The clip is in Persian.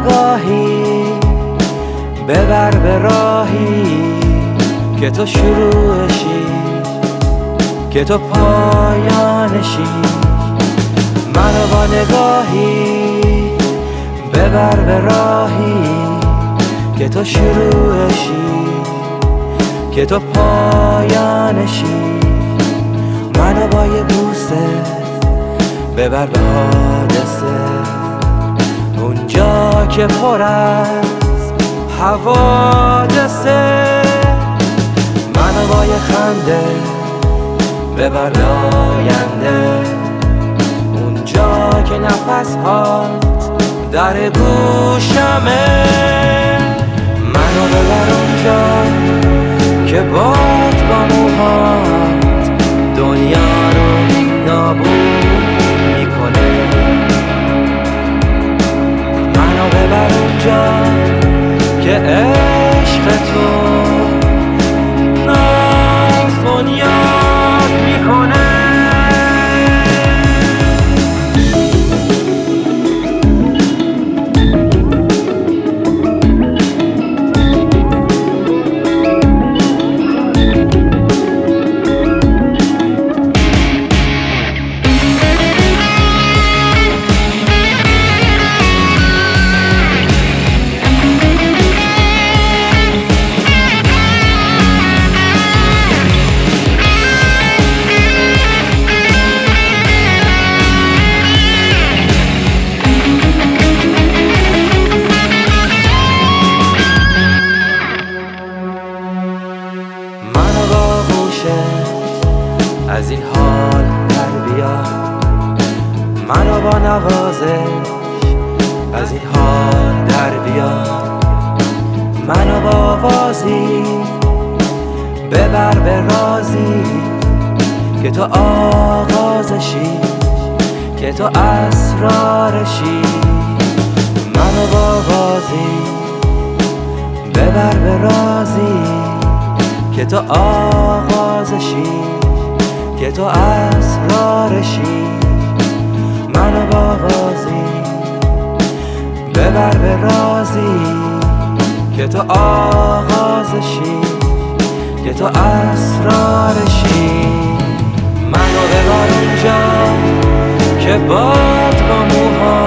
نگاهی ببر به راهی که تو شروعشی، که تو پایانشی. منو با نگاهی ببر به راهی که تو شروعشی، که تو پایانشی. منو با یه بوسه ببر به حادثه، اونجا که پر از حوادثه. منو با یه خنده ببر به آینده، اونجا که نفس هات در گوشمه. منو ببر اونجا که باد با موهات دنیا رو نابود میکنه. منو ببر اونجا که عشق تو ناز بنیاد میکنه. از این حال در بیار، منو با نوازش از این حال در بیار. منو با آوازی ببر به رازی که تو آغازشی، که تو اسرارشی. منو با آوازی ببر به رازی که تو آغازشی، که تو اسرارشی. منو با آوازی ببر به رازی که تو آغازشی، که تو اسرارشی. منو ببر اونجا که باد با موها